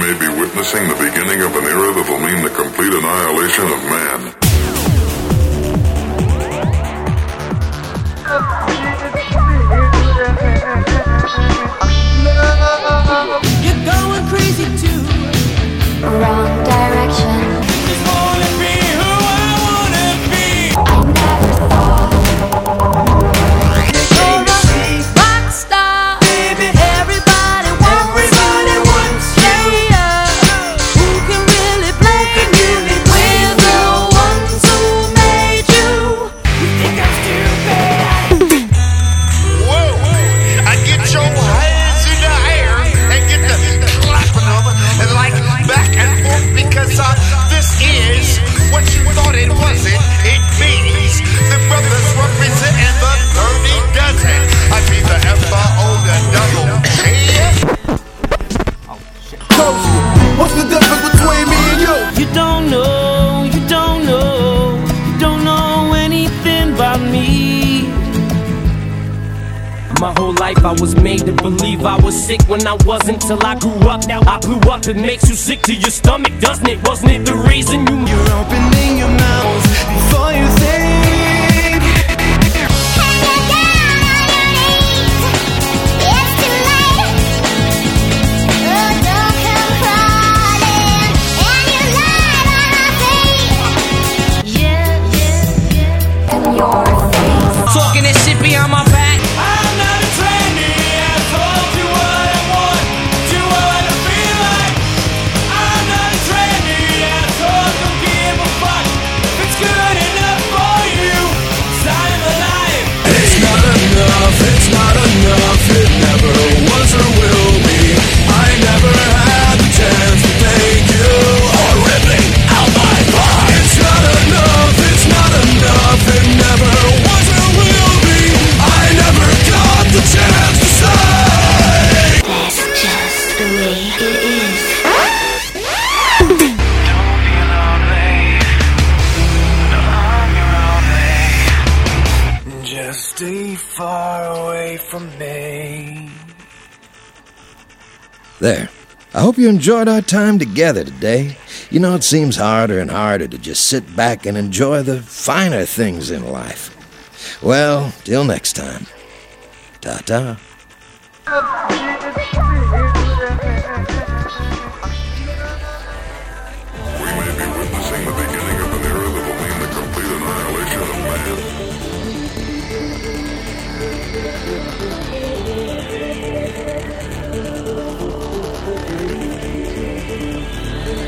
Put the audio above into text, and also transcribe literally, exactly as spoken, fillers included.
may be witnessing the beginning of an era that will mean the complete annihilation of man. You're going crazy too. Wrong direction. Just wanna be who I wanna be. I never thought. You're a rock star, baby. Everybody wants everybody you. Wants you. Yeah. Who can really blame you? We're the ones who made you. You think I'm stupid? Whoa! I get your hands in the air and get the clapping them and like back and forth because uh, this is what you thought it wasn't. It means the brothers representing the thirty dozen. I be the F I O, the double K. What's the difference between me and you? You don't know, you don't know, you don't know anything about me. My whole life I was made to believe I was sick when I wasn't till I grew up. Now I blew up, it makes you sick to your stomach, doesn't it? Wasn't it the reason you knew? You're opening your mouth before you think. Talking this shit behind my back. I'm not a trainee. I told you what I want. Do what I feel like. I'm not a trainee. I told you don't give a fuck. If it's good enough for you, I'm alive. It's not enough, it's not enough. It never was or will be. I never had the chance to thank you for ripping out my heart. It's not enough, it's not enough. It never was or will be. I never got the chance to say. That's just the way it is. Don't be lonely. I'm your only. Just stay far away from me. There. I hope you enjoyed our time together today. You know, it seems harder and harder to just sit back and enjoy the finer things in life. Well, till next time. Ta-ta. We may be witnessing the beginning of an era that will mean the complete annihilation of man.